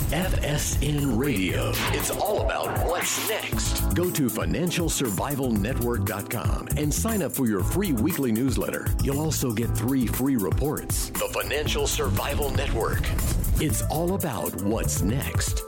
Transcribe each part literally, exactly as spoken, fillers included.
F S N Radio. It's all about what's next. Go to financial survival network dot com and sign up for your free weekly newsletter. You'll also get three free reports. The Financial Survival Network. It's all about what's next.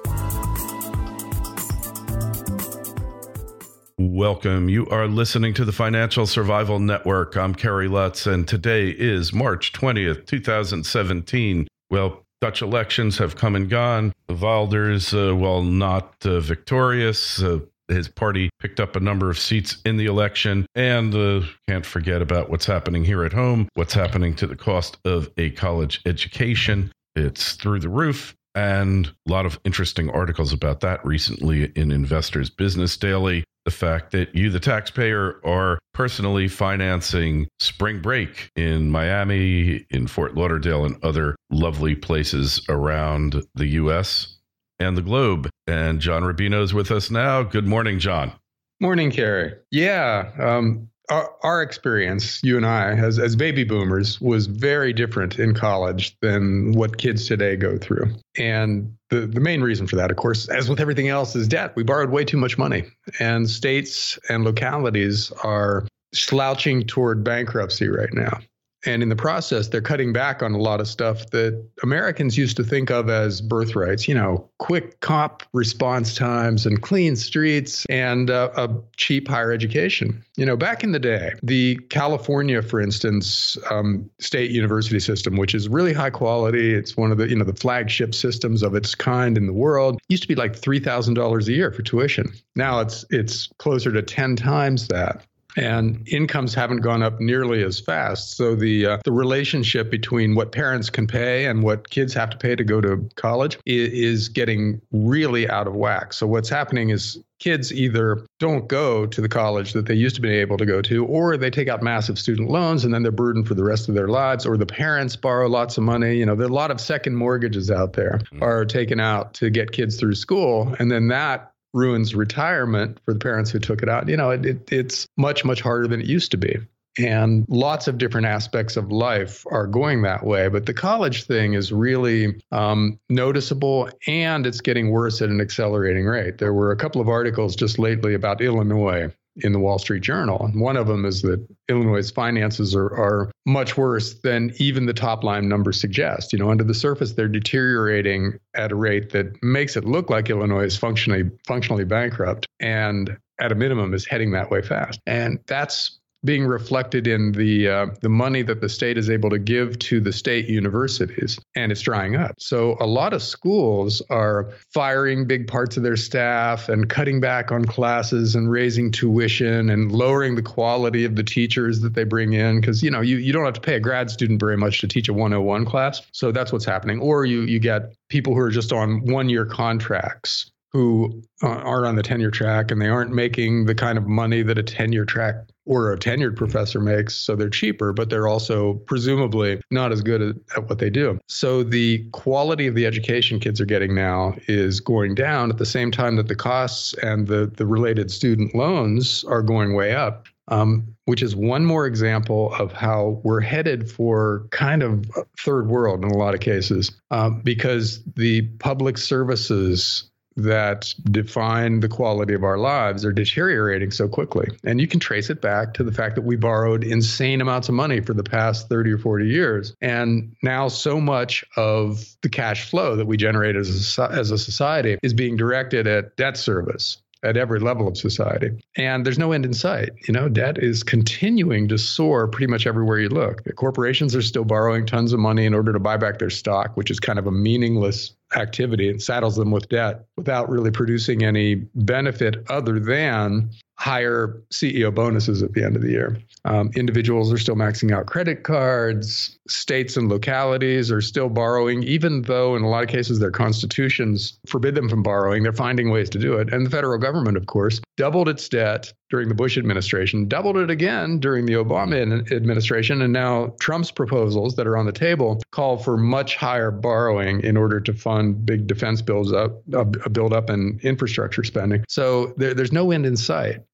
Welcome. You are listening to the Financial Survival Network. I'm Kerry Lutz, and today is March twentieth, twenty seventeen. Well, Dutch elections have come and gone. Wilders, uh, while not uh, victorious, uh, his party picked up a number of seats in the election. And uh, can't forget about what's happening here at home, what's happening to the cost of a college education. It's through the roof. And a lot of interesting articles about that recently in Investors Business Daily. The fact that you, the taxpayer, are personally financing spring break in Miami, in Fort Lauderdale, and other lovely places around the U S and the globe. And John Rubino is with us now. Good morning, John. Morning, Kerry. Yeah. Um, Our, our experience, you and I, as, as baby boomers, was very different in college than what kids today go through. And the, the main reason for that, of course, as with everything else, is debt. We borrowed way too much money. And states and localities are slouching toward bankruptcy right now. And in the process, they're cutting back on a lot of stuff that Americans used to think of as birthrights, you know, quick cop response times and clean streets and uh, a cheap higher education. You know, back in the day, the California, for instance, um, state university system, which is really high quality. It's one of the, you know, the flagship systems of its kind in the world. Used to be like three thousand dollars a year for tuition. Now it's it's closer to ten times that. And incomes haven't gone up nearly as fast. So the uh, the relationship between what parents can pay and what kids have to pay to go to college is, is getting really out of whack. So what's happening is kids either don't go to the college that they used to be able to go to, or they take out massive student loans and then they're burdened for the rest of their lives, or the parents borrow lots of money. You know, there are a lot of second mortgages out there are taken out to get kids through school. And then that ruins retirement for the parents who took it out. You know, it, it, it's much, much harder than it used to be. And lots of different aspects of life are going that way. But the college thing is really um, noticeable, and it's getting worse at an accelerating rate. There were a couple of articles just lately about Illinois in the Wall Street Journal. And one of them is that Illinois' finances are, are much worse than even the top line numbers suggest. You know, under the surface, they're deteriorating at a rate that makes it look like Illinois is functionally functionally bankrupt, and at a minimum is heading that way fast. And that's being reflected in the uh, the money that the state is able to give to the state universities, and it's drying up. So a lot of schools are firing big parts of their staff and cutting back on classes and raising tuition and lowering the quality of the teachers that they bring in, because you know you, you don't have to pay a grad student very much to teach a one oh one class. So that's what's happening. Or you you get people who are just on one-year contracts who uh, aren't on the tenure track, and they aren't making the kind of money that a tenure track or a tenured professor makes. So they're cheaper, but they're also presumably not as good at, at what they do. So the quality of the education kids are getting now is going down at the same time that the costs and the, the related student loans are going way up. Um, which is one more example of how we're headed for kind of third world in a lot of cases, um, because the public services that define the quality of our lives are deteriorating so quickly. And you can trace it back to the fact that we borrowed insane amounts of money for the past thirty or forty years. And now so much of the cash flow that we generate as a, as a society is being directed at debt service at every level of society. And there's no end in sight. You know, debt is continuing to soar pretty much everywhere you look. The corporations are still borrowing tons of money in order to buy back their stock, which is kind of a meaningless activity. It saddles them with debt without really producing any benefit other than higher C E O bonuses at the end of the year. Um, individuals are still maxing out credit cards. States and localities are still borrowing, even though in a lot of cases their constitutions forbid them from borrowing. They're finding ways to do it. And the federal government, of course, doubled its debt during the Bush administration, doubled it again during the Obama administration. And now Trump's proposals that are on the table call for much higher borrowing in order to fund big defense builds up, uh, build up and infrastructure spending. So there, there's no end in sight.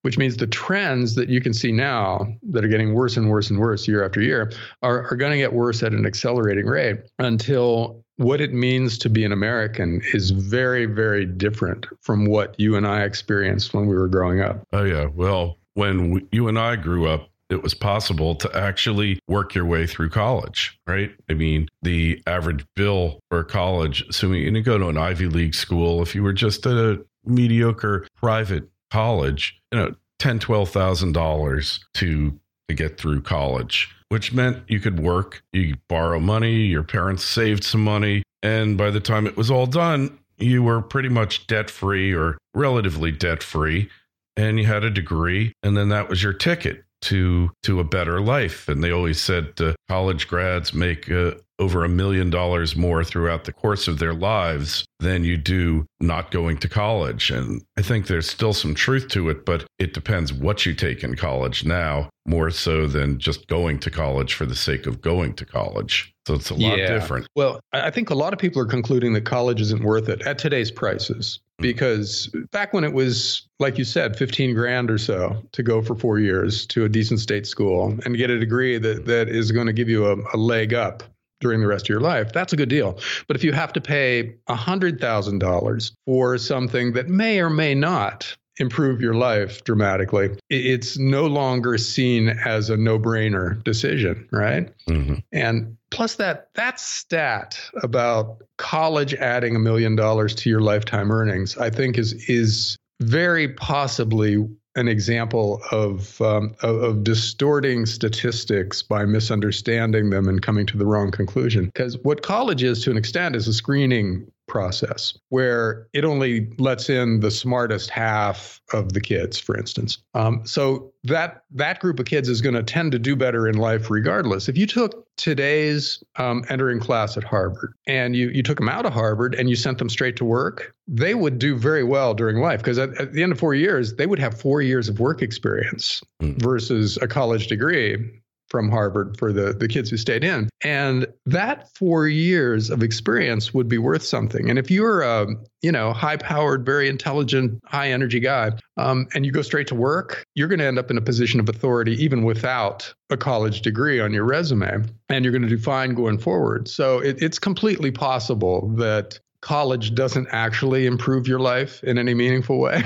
which means the trends that you can see now that are getting worse and worse and worse year after year are, are going to get worse at an accelerating rate until what it means to be an American is very, very different from what you and I experienced when we were growing up. Oh, yeah. Well, when we, you and I grew up, it was possible to actually work your way through college, right? I mean, the average bill for college, assuming you go to an Ivy League school, if you were just at a mediocre private college, you know, ten thousand dollars, twelve thousand dollars to to get through college, which meant you could work, you borrow money, your parents saved some money, and by the time it was all done, you were pretty much debt-free or relatively debt-free, and you had a degree, and then that was your ticket to to a better life. And they always said uh, college grads make uh, over a million dollars more throughout the course of their lives than you do not going to college. And I think there's still some truth to it, but it depends what you take in college now, more so than just going to college for the sake of going to college. So it's a lot yeah. different. Well, I think a lot of people are concluding that college isn't worth it at today's prices, because back when it was, like you said, fifteen grand or so to go for four years to a decent state school and get a degree that, that is going to give you a, a leg up during the rest of your life, that's a good deal. But if you have to pay one hundred thousand dollars for something that may or may not improve your life dramatically, it's no longer seen as a no-brainer decision, right? Mm-hmm. And plus that that stat about college adding a million dollars to your lifetime earnings, I think is is very possibly an example of, um, of of distorting statistics by misunderstanding them and coming to the wrong conclusion. Because what college is, to an extent, is a screening process where it only lets in the smartest half of the kids, for instance. Um, so that that group of kids is going to tend to do better in life regardless. If you took today's um, entering class at Harvard and you you took them out of Harvard and you sent them straight to work, they would do very well during life, because at, at the end of four years, they would have four years of work experience mm. versus a college degree from Harvard for the, the kids who stayed in. And that four years of experience would be worth something. And if you're a, you know, high-powered, very intelligent, high-energy guy, um, and you go straight to work, you're going to end up in a position of authority even without a college degree on your resume, and you're going to do fine going forward. So it, it's completely possible that college doesn't actually improve your life in any meaningful way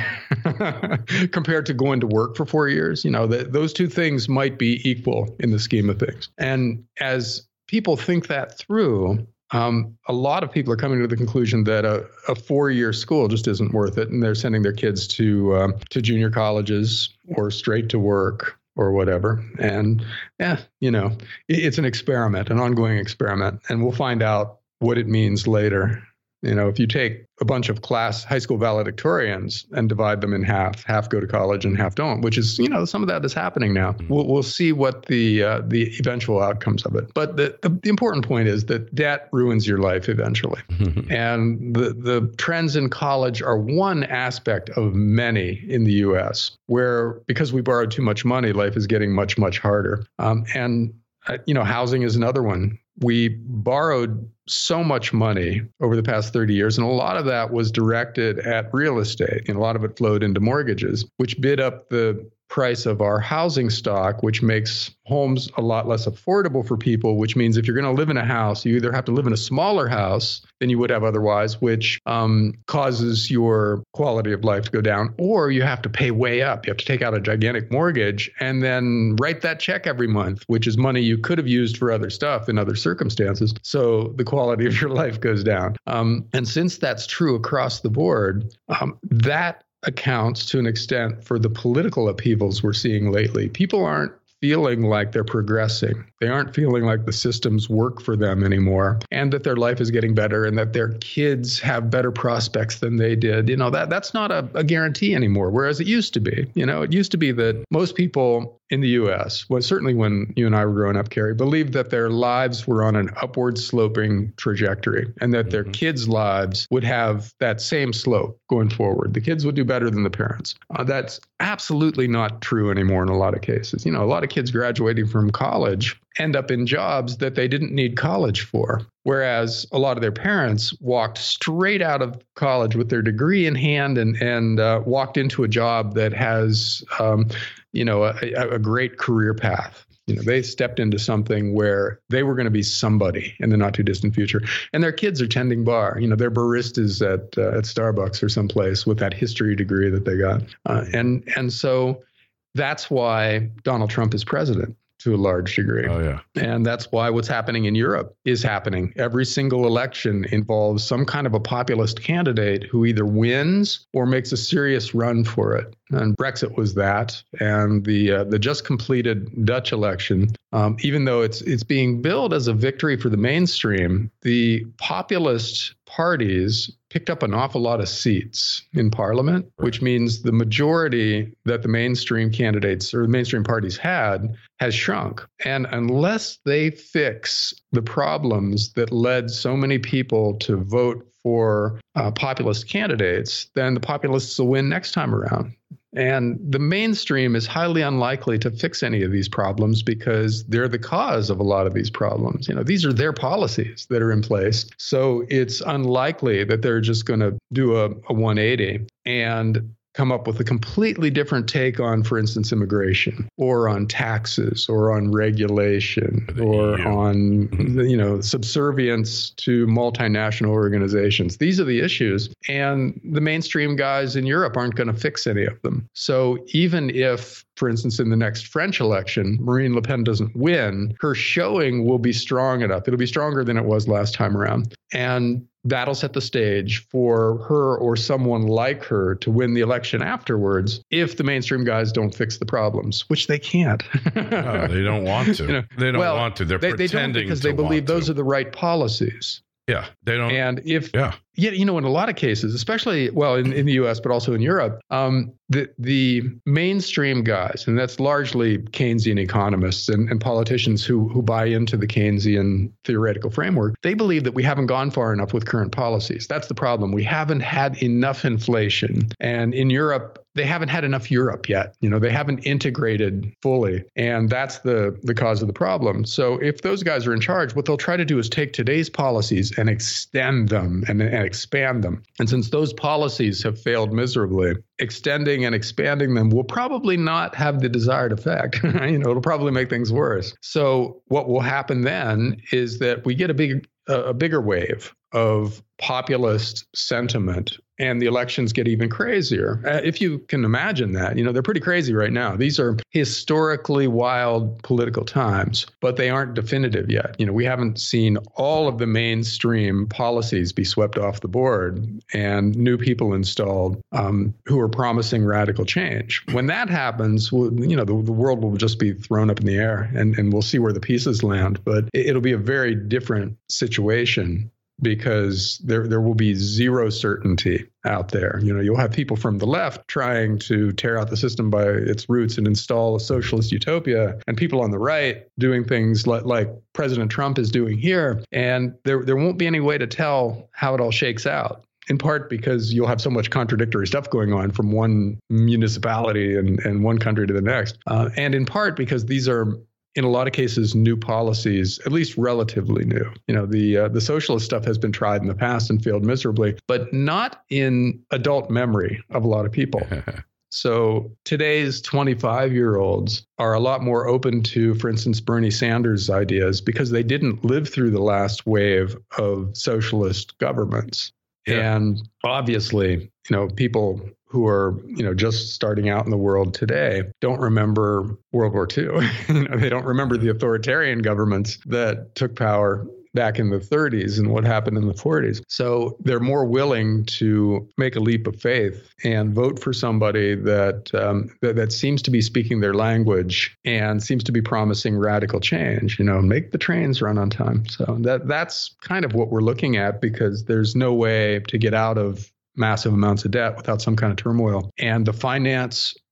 compared to going to work for four years. You know, that those two things might be equal in the scheme of things. And as people think that through, um, a lot of people are coming to the conclusion that a, a four-year school just isn't worth it, and they're sending their kids to um, to junior colleges or straight to work or whatever. And yeah, you know, it, it's an experiment, an ongoing experiment, and we'll find out what it means later. You know, if you take a bunch of class high school valedictorians and divide them in half, half go to college and half don't, which is, you know, some of that is happening now. We'll, we'll see what the uh, the eventual outcomes of it. But the, the, the important point is that debt ruins your life eventually. And the, the trends in college are one aspect of many in the U S where, because we borrowed too much money, life is getting much, much harder. Um, and, uh, you know, housing is another one. We borrowed so much money over the past thirty years, and a lot of that was directed at real estate, and a lot of it flowed into mortgages, which bid up the price of our housing stock, which makes homes a lot less affordable for people, which means if you're going to live in a house, you either have to live in a smaller house than you would have otherwise, which um, causes your quality of life to go down, or you have to pay way up. You have to take out a gigantic mortgage and then write that check every month, which is money you could have used for other stuff in other circumstances. So the quality of your life goes down. Um, and since that's true across the board, um, that accounts to an extent for the political upheavals we're seeing lately. People aren't feeling like they're progressing. They aren't feeling like the systems work for them anymore, and that their life is getting better, and that their kids have better prospects than they did. You know, that that's not a, a guarantee anymore, whereas it used to be. You know, it used to be that most people in the U S, well, certainly when you and I were growing up, Carrie, believed that their lives were on an upward sloping trajectory, and that mm-hmm. their kids' lives would have that same slope going forward. The kids would do better than the parents. Uh, that's absolutely not true anymore in a lot of cases. You know, a lot of kids graduating from college end up in jobs that they didn't need college for. Whereas a lot of their parents walked straight out of college with their degree in hand and, and uh, walked into a job that has, um, you know, a, a great career path. You know, they stepped into something where they were going to be somebody in the not too distant future. And their kids are tending bar. You know, they're baristas at uh, at Starbucks or someplace with that history degree that they got. Uh, and and so that's why Donald Trump is president to a large degree. Oh, yeah. And that's why what's happening in Europe is happening. Every single election involves some kind of a populist candidate who either wins or makes a serious run for it. And Brexit was that. And the uh, the just completed Dutch election, um, even though it's it's being billed as a victory for the mainstream, the populist parties picked up an awful lot of seats in parliament, which means the majority that the mainstream candidates or the mainstream parties had has shrunk. And unless they fix the problems that led so many people to vote for uh, populist candidates, then the populists will win next time around. And the mainstream is highly unlikely to fix any of these problems because they're the cause of a lot of these problems. You know, these are their policies that are in place. So it's unlikely that they're just going to do a, a one eighty and come up with a completely different take on, for instance, immigration or on taxes or on regulation or on, you know, subservience to multinational organizations. These are the issues. And the mainstream guys in Europe aren't going to fix any of them. So even if, for instance, in the next French election, Marine Le Pen doesn't win, her showing will be strong enough. It'll be stronger than it was last time around. And that'll set the stage for her or someone like her to win the election afterwards if the mainstream guys don't fix the problems, which they can't. No, they don't want to. You know, they don't well, want to. They're they, pretending they don't because to they believe those to. are the right policies. Yeah, they don't. And if, yeah. yeah, you know, in a lot of cases, especially, well, in, in the U S, but also in Europe, um, the the mainstream guys, and that's largely Keynesian economists and, and politicians who who buy into the Keynesian theoretical framework, they believe that we haven't gone far enough with current policies. That's the problem. We haven't had enough inflation. And in Europe, they haven't had enough Europe yet. You know, they haven't integrated fully. And that's the, the cause of the problem. So if those guys are in charge, what they'll try to do is take today's policies and extend them and, and expand them. And since those policies have failed miserably, extending and expanding them will probably not have the desired effect. You know, it'll probably make things worse. So what will happen then is that we get a big, a bigger wave of populist sentiment, and the elections get even crazier. Uh, if you can imagine that, you know, they're pretty crazy right now. These are historically wild political times, but they aren't definitive yet. You know, we haven't seen all of the mainstream policies be swept off the board and new people installed um, who are promising radical change. When that happens, we'll, you know, the, the world will just be thrown up in the air, and, and we'll see where the pieces land. But it, it'll be a very different situation, because there there will be zero certainty out there. You know, you'll have people from the left trying to tear out the system by its roots and install a socialist utopia, and people on the right doing things like, like President Trump is doing here. And there there won't be any way to tell how it all shakes out, in part because you'll have so much contradictory stuff going on from one municipality and, and one country to the next. Uh, and in part because these are, in a lot of cases, new policies, at least relatively new. You know, the uh, the socialist stuff has been tried in the past and failed miserably, but not in adult memory of a lot of people. So today's twenty-five-year-olds are a lot more open to, for instance, Bernie Sanders' ideas because they didn't live through the last wave of socialist governments. Yeah. And obviously, you know, people who are, you know, just starting out in the world today don't remember World War Two. You know, they don't remember the authoritarian governments that took power back in the thirties and what happened in the forties. So they're more willing to make a leap of faith and vote for somebody that, um, that that seems to be speaking their language and seems to be promising radical change. You know, make the trains run on time. So that that's kind of what we're looking at, because there's no way to get out of massive amounts of debt without some kind of turmoil. And the finance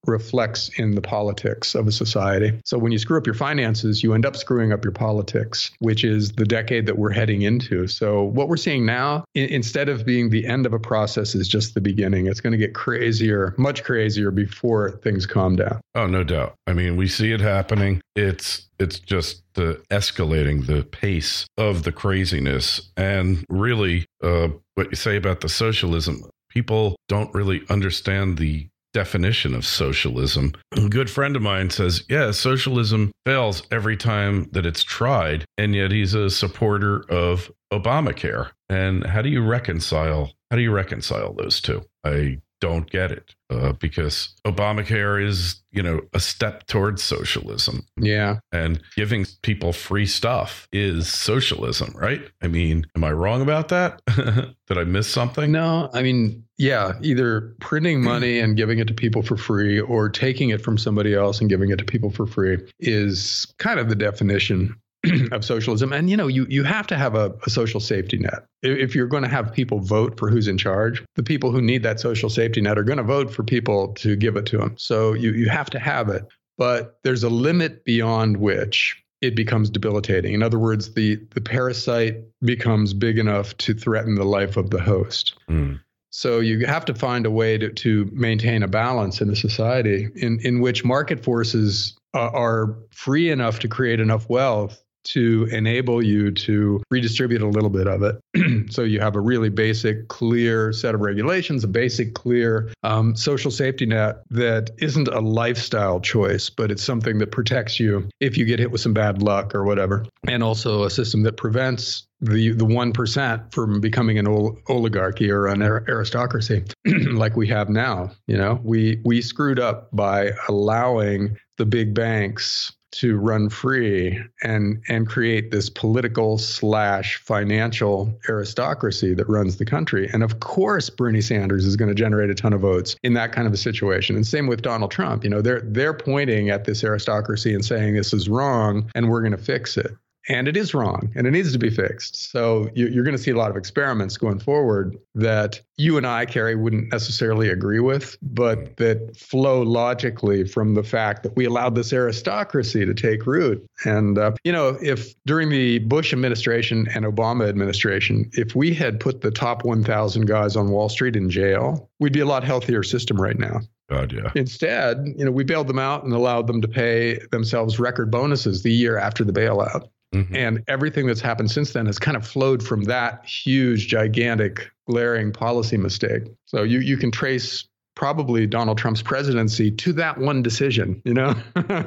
reflects in the politics of a society. So when you screw up your finances, you end up screwing up your politics, which is the decade that we're heading into. So what we're seeing now, I- instead of being the end of a process, is just the beginning. It's going to get crazier, much crazier before things calm down. Oh, no doubt. I mean, we see it happening. It's it's just the escalating the pace of the craziness. And really, uh, what you say about the socialism, people don't really understand the definition of socialism. A good friend of mine says, yeah, socialism fails every time that it's tried, and yet he's a supporter of Obamacare. And how do you reconcile, how do you reconcile those two? I don't get it, uh, because Obamacare is, you know, a step towards socialism. Yeah. And giving people free stuff is socialism, right? I mean, am I wrong about that? Did I miss something? No, I mean, yeah, either printing money and giving it to people for free or taking it from somebody else and giving it to people for free is kind of the definition of socialism. And, you know, you, you have to have a, a social safety net. If you're going to have people vote for who's in charge, the people who need that social safety net are going to vote for people to give it to them. So you, you have to have it. But there's a limit beyond which it becomes debilitating. In other words, the, the parasite becomes big enough to threaten the life of the host. Mm. So you have to find a way to, to maintain a balance in a society in, in which market forces uh, are free enough to create enough wealth to enable you to redistribute a little bit of it. So you have a really basic, clear set of regulations, a basic, clear um, social safety net that isn't a lifestyle choice, but it's something that protects you if you get hit with some bad luck or whatever. And also a system that prevents the the one percent from becoming an ol- oligarchy or an aristocracy like we have now. You know, we we screwed up by allowing the big banks to run free and and create this political slash financial aristocracy that runs the country. And of course, Bernie Sanders is going to generate a ton of votes in that kind of a situation. And same with Donald Trump. You know, they're they're pointing at this aristocracy and saying this is wrong and we're going to fix it. And it is wrong, and it needs to be fixed. So you, you're going to see a lot of experiments going forward that you and I, Carrie, wouldn't necessarily agree with, but that flow logically from the fact that we allowed this aristocracy to take root. And, uh, you know, if during the Bush administration and Obama administration, if we had put the top one thousand guys on Wall Street in jail, we'd be a lot healthier system right now. God, yeah. Instead, you know, we bailed them out and allowed them to pay themselves record bonuses the year after the bailout. Mm-hmm. And everything that's happened since then has kind of flowed from that huge, gigantic, glaring policy mistake. So you you can trace probably Donald Trump's presidency to that one decision. You know,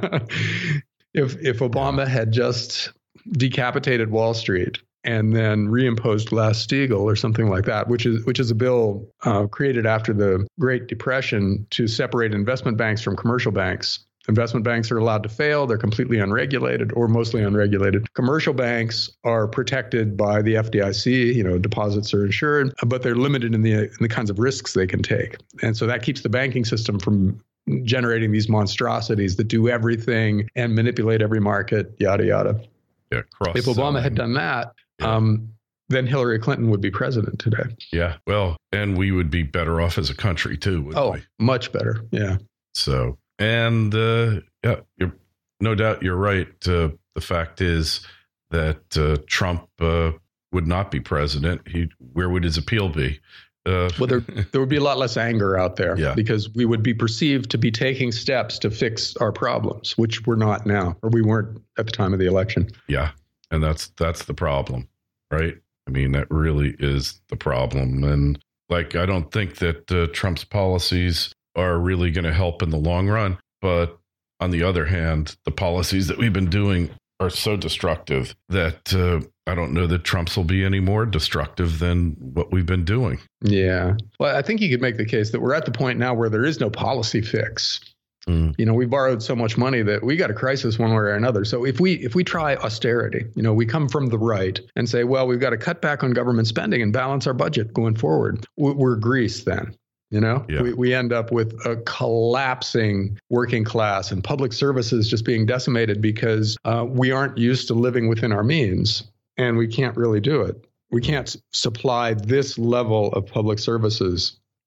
if if Obama had just decapitated Wall Street and then reimposed Glass-Steagall or something like that, which is which is a bill uh, created after the Great Depression to separate investment banks from commercial banks. Investment banks are allowed to fail. They're completely unregulated or mostly unregulated. Commercial banks are protected by the F D I C. You know, deposits are insured, but they're limited in the in the kinds of risks they can take. And so that keeps the banking system from generating these monstrosities that do everything and manipulate every market, yada, yada. Yeah, if Obama had done that, yeah. um, then Hillary Clinton would be president today. Yeah, well, and we would be better off as a country too, wouldn't oh, we? Much better, yeah. So... And uh, yeah, you're, no doubt you're right. Uh, the fact is that uh, Trump uh, would not be president. He, where would his appeal be? Uh, well, there there would be a lot less anger out there yeah. because we would be perceived to be taking steps to fix our problems, which we're not now, or we weren't at the time of the election. Yeah, and that's that's the problem, right? I mean, that really is the problem. And like, I don't think that uh, Trump's policies are really going to help in the long run. But on the other hand, the policies that we've been doing are so destructive that uh, I don't know that Trump's will be any more destructive than what we've been doing. Yeah. Well, I think you could make the case that we're at the point now where there is no policy fix. Mm. You know, we borrowed so much money that we got a crisis one way or another. So if we if we try austerity, you know, we come from the right and say, well, we've got to cut back on government spending and balance our budget going forward. We're Greece then. You know, yeah. we, we end up with a collapsing working class and public services just being decimated because uh, we aren't used to living within our means and we can't really do it. We can't s- supply this level of public services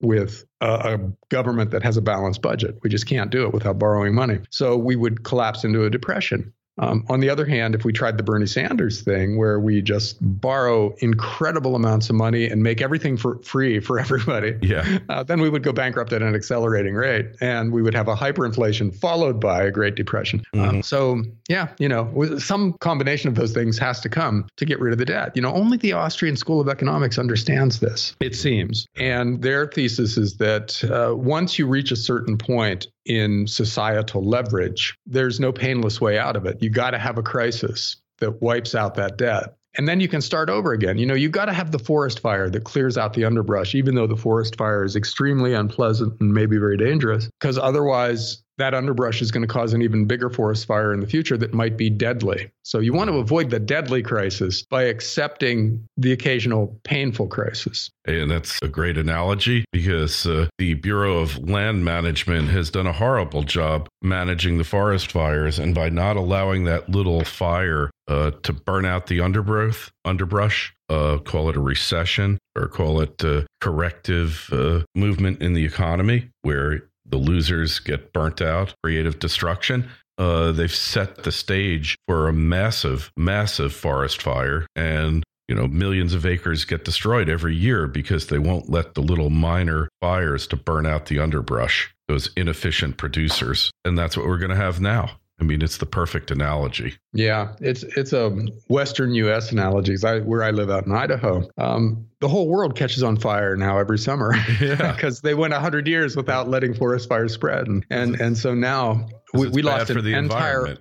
with a, a government that has a balanced budget. We just can't do it without borrowing money. So we would collapse into a depression. Um, on the other hand, if we tried the Bernie Sanders thing, where we just borrow incredible amounts of money and make everything for free for everybody, yeah. uh, then we would go bankrupt at an accelerating rate, and we would have a hyperinflation followed by a Great Depression. Mm-hmm. Um, so, yeah, you know, some combination of those things has to come to get rid of the debt. You know, only the Austrian School of Economics understands this, it seems. And their thesis is that uh, once you reach a certain point in societal leverage, there's no painless way out of it. You got to have a crisis that wipes out that debt. And then you can start over again. You know, you got to have the forest fire that clears out the underbrush, even though the forest fire is extremely unpleasant and maybe very dangerous, because otherwise that underbrush is going to cause an even bigger forest fire in the future that might be deadly. So you want to avoid the deadly crisis by accepting the occasional painful crisis. And that's a great analogy, because uh, the Bureau of Land Management has done a horrible job managing the forest fires. And by not allowing that little fire uh, to burn out the undergrowth, underbrush, uh, call it a recession or call it a corrective uh, movement in the economy where the losers get burnt out, creative destruction. Uh, they've set the stage for a massive, massive forest fire. And, you know, millions of acres get destroyed every year because they won't let the little minor fires to burn out the underbrush, those inefficient producers. And that's what we're going to have now. I mean, it's the perfect analogy. Yeah, it's it's a Western U S analogy. I, where I live out in Idaho, um, the whole world catches on fire now every summer because yeah. they went one hundred years without letting forest fires spread. And and, and so now we, we lost an entire...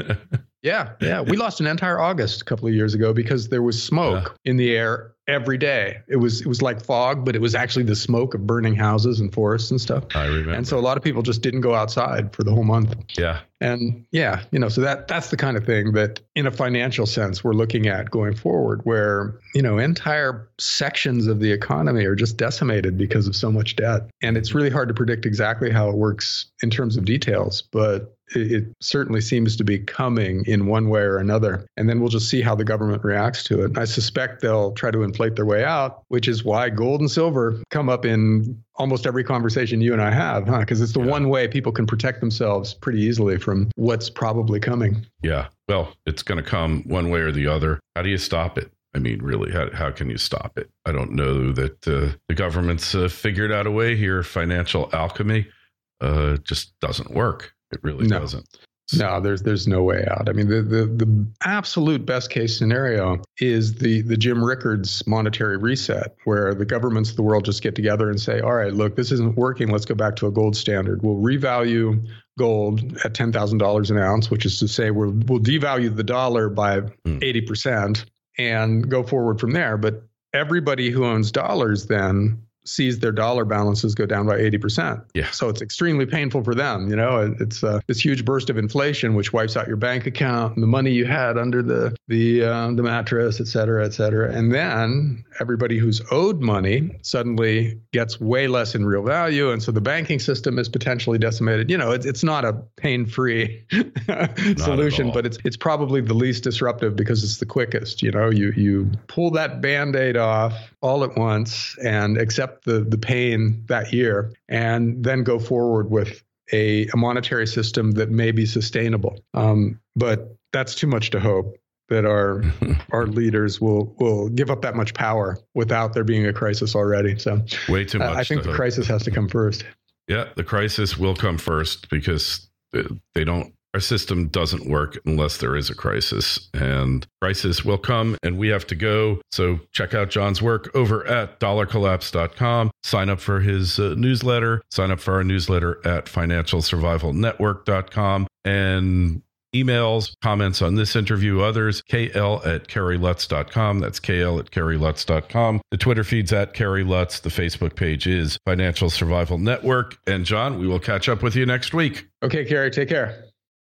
Yeah, yeah. We lost an entire August a couple of years ago because there was smoke yeah. in the air every day. It was it was like fog, but it was actually the smoke of burning houses and forests and stuff. I remember. And so a lot of people just didn't go outside for the whole month. Yeah. And yeah, you know, so that that's the kind of thing that in a financial sense we're looking at going forward, where, you know, entire sections of the economy are just decimated because of so much debt. And it's really hard to predict exactly how it works in terms of details, but it certainly seems to be coming in one way or another. And then we'll just see how the government reacts to it. I suspect they'll try to inflate their way out, which is why gold and silver come up in almost every conversation you and I have, huh? Because it's the yeah. one way people can protect themselves pretty easily from what's probably coming. Yeah. Well, it's going to come one way or the other. How do you stop it? I mean, really, how how can you stop it? I don't know that uh, the government's uh, figured out a way here. Financial alchemy uh, just doesn't work. It really no. doesn't. No, there's there's no way out. I mean, the, the the absolute best case scenario is the the Jim Rickards monetary reset, where the governments of the world just get together and say, all right, look, this isn't working. Let's go back to a gold standard. We'll revalue gold at ten thousand dollars an ounce, which is to say we'll, we'll devalue the dollar by mm. eighty percent and go forward from there. But everybody who owns dollars then sees their dollar balances go down by eighty percent. Yeah. So it's extremely painful for them. You know, it's uh, this huge burst of inflation, which wipes out your bank account and the money you had under the the uh, the mattress, et cetera, et cetera. And then everybody who's owed money suddenly gets way less in real value. And so the banking system is potentially decimated. You know, it's it's not a pain-free solution, but it's it's probably the least disruptive because it's the quickest. You know, you you pull that Band-Aid off all at once and accept the the pain that year, and then go forward with a, a monetary system that may be sustainable. Um, but that's too much to hope that our our leaders will will give up that much power without there being a crisis already. So way too much. Uh, I think the hope. crisis has to come first. Yeah, the crisis will come first because they don't. Our system doesn't work unless there is a crisis, and crisis will come and we have to go. So check out John's work over at dollar collapse dot com. Sign up for his uh, newsletter. Sign up for our newsletter at financial survival network dot com. And emails, comments on this interview, others, K L at Kerry Lutz dot com. That's K L at Kerry Lutz dot com. The Twitter feed's at Kerry Lutz. The Facebook page is Financial Survival Network. And John, we will catch up with you next week. Okay, Kerry, take care.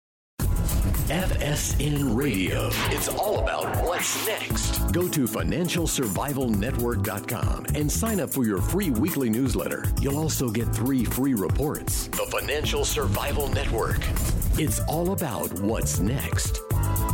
F S N Radio. It's all about what's next. Go to financial survival network dot com and sign up for your free weekly newsletter. You'll also get three free reports. The Financial Survival Network. It's all about what's next.